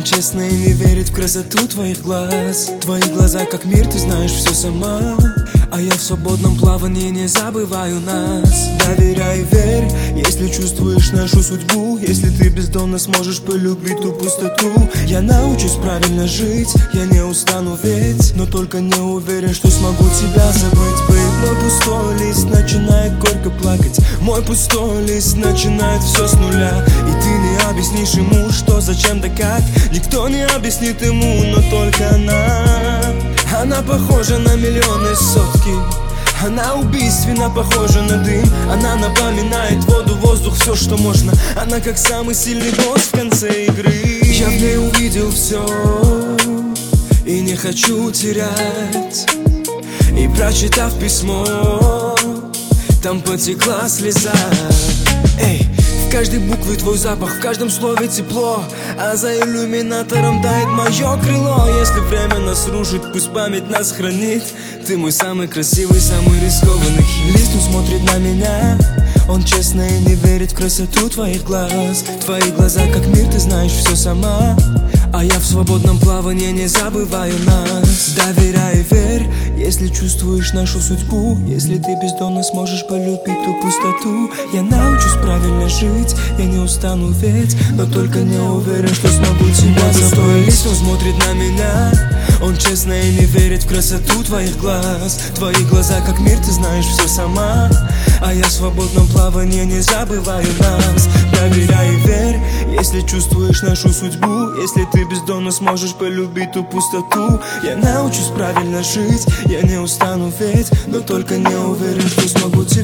честно и не верит в красоту твоих глаз. Твои глаза как мир, ты знаешь все сама. А я в свободном плавании не забываю нас. Доверяй и верь, если чувствуешь нашу судьбу. Если ты бездомно сможешь полюбить ту пустоту. Я научусь правильно жить, я не устану ведь. Но только не уверен, что смогу тебя забыть, бейб. Мой пустой лист начинает горько плакать. Мой пустой лист начинает все с нуля. И ты не объяснишь ему, что, зачем, да как. Никто не объяснит ему, но только она. Она похожа на миллионы сотки. Она убийственно похожа на дым. Она напоминает воду, воздух, все, что можно. Она как самый сильный босс в конце игры. Я в ней увидел все и не хочу терять. И прочитав письмо, там потекла слеза. Эй, в каждой букве твой запах, в каждом слове тепло. А за иллюминатором тает мое крыло. Если время нас рушит, пусть память нас хранит. Ты мой самый красивый, самый рискованный хит. Лист, он смотрит на меня. Он честно и не верит в красоту твоих глаз. Твои глаза как мир, ты знаешь все сама. А я в свободном плавании не забываю нас. Доверяй и верь, если чувствуешь нашу судьбу. Если ты бездомно сможешь полюбить ту пустоту. Я научусь правильно жить, я не устану ведь. Но только не уверен, что смогу тебя забыть. Лист, он смотрит на меня. Он честно и не верит в красоту твоих глаз. Твои глаза как мир, ты знаешь все сама. А я в свободном плавании не забываю нас. Доверяй и верь, если чувствуешь нашу судьбу. Если ты бездомно сможешь полюбить ту пустоту. Я научусь правильно жить, я не устану ведь. Но только не уверен, что смогу тебя